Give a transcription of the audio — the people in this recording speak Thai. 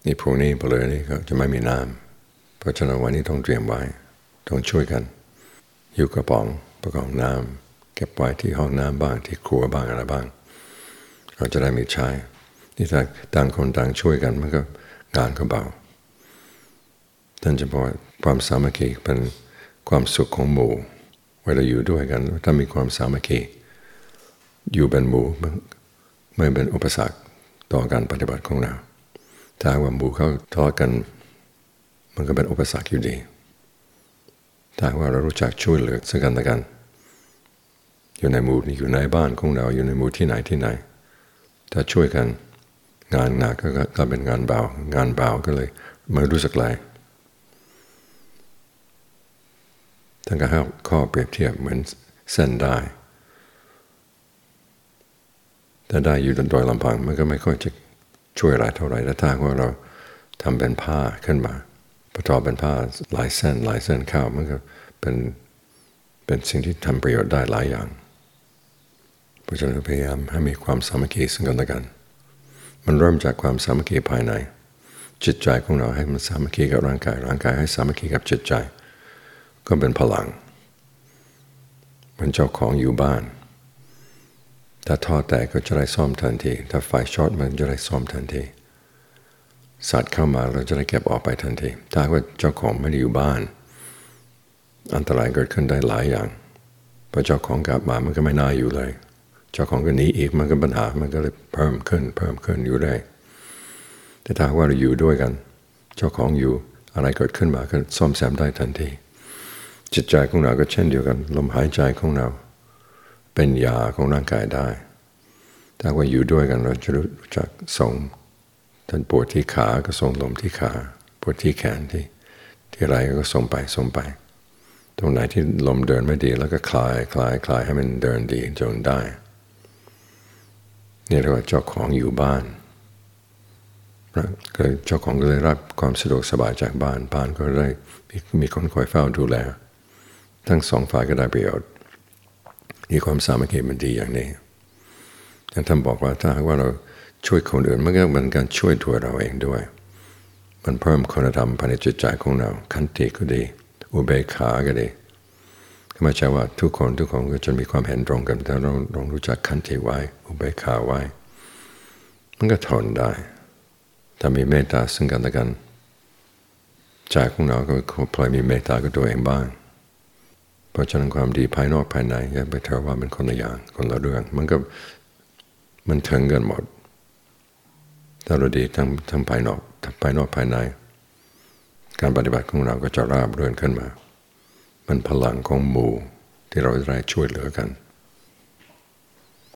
นี่พรุ่งนี้ไปเลยนี่ก็จะไม่มีน้ำเพราะฉะนั้นวันนี้ต้องเตรียมไว้ต้องช่วยกันอยู่กระป๋องประกอบน้ำเก็บไว้ที่ห้องน้ำบ้างที่ครัวบ้างอะไรบ้างเราจะได้มีใช้นี่ถ้าต่างคนต่างช่วยกันมันก็งานก็เบาท่านจะบอกว่าความสามัคคีเป็นความสุขของหมู่เวลาอยู่ด้วยกันถ้ามีความสามัคคีอยู่เป็นหมู่ไม่เป็นอุปสรรคต่อการปฏิบัติของเราถ้าว่าหมู่เขาทะเลาะกันมันก็เป็นอุปสรรคอยู่ดีถ้าว่าเรารู้จักช่วยเหลือซึ่งกันและกันอยู่ในหมู่อยู่ในบ้านของเราอยู่ในหมู่ที่ไหนถ้าช่วยกันงานหนักก็เป็นงานเบาก็เลยไม่รู้สึกไรท่านก็ให้ข้อเปรียบเทียบเหมือนเส้นได้ถ้าได้อยู่โดยลำพังมันก็ไม่ค่อยจะช่วยอะไรเท่าไหร่แต่ถ้าว่าเราทำเป็นผ้าขึ้นมาประกอบเป็นผ้าหลายเส้นเข้ามันก็เป็นสิ่งที่ทำประโยชน์ได้หลายอย่างเพราะฉะนั้นพยายามให้มีความสามัคคีซึ่งกันและกันมันเริ่มจากความสามัคคีภายในจิตใจของเราให้มันสามัคคีกับร่างกายให้สามัคคีกับจิตใจก็เป็นพลังมันเจ้าของอยู่บ้านถ้าท่อแตกก็จะได้ซ่อมทันทีถ้าไฟช็อตมันจะได้ซ่อมทันทีสัตว์เข้ามาเราจะได้เก็บออกไปทันทีถ้าว่าเจ้าของไม่ได้อยู่บ้านอันตรายเกิดขึ้นได้หลายอย่างพอเจ้าของกลับมามันก็ไม่น่าอยู่เลยเจ้าของก็หนีอีกมันก็ปัญหามันก็เลยเพิ่มขึ้นอยู่ได้แต่ถ้าว่าเราอยู่ด้วยกันเจ้าของอยู่อะไรเกิดขึ้นมาก็ซ่อมแซมได้ทันทีจิตใจของเราก็เช่นเดียวกันลมหายใจของเราเป็นยาของร่างกายได้ถ้าว่าอยู่ด้วยกันเราจะรู้จักส่งท่านปวดที่ขาก็ส่งลมที่ขาปวดที่แขนที่ไหล่ก็ส่งไปตรงไหนที่ลมเดินไม่ดีแล้วก็คลายให้มันเดินดีจนได้นี่เรียกว่าเจ้าของอยู่บ้านก็เจ้าของก็เลยรับความสะดวกสบายจากบ้านก็ได้มีคนคอยเฝ้าดูแลทั้งสองฝ่ายก็ได้ประโยชน์มีความสามัคคีมันดีอย่างนี้ท่านบอกว่าถ้าว่าเราช่วยคนอื่นมันก็เป็นการช่วยตัวเราเองด้วยมันเพิ่มคุณธรรมภายในจิตใจของเราขันติก็ดีอุเบกขาก็ดีไม่ใช่ว่าทุกคนก็จะมีความเห็นตรงกันแต่เราลองรู้จักขันติไว้อุเบกขาไว้มันก็ทนได้ถ้ามีเมตตาซึ่งกันและกันใจของเราก็พลอยมีเมตตากับตัวเองบ้างเพราะฉะนั้นความดีภายนอกภายในอย่าไปเท่าว่ามันคนละอย่างคนละเรื่องมันถึงกันหมดถ้าเราดีทั้งภายนอกภายในการปฏิบัติของเราก็จะราบรื่นขึ้นมามันพลังของหมู่ที่เราจะได้ช่วยเหลือกัน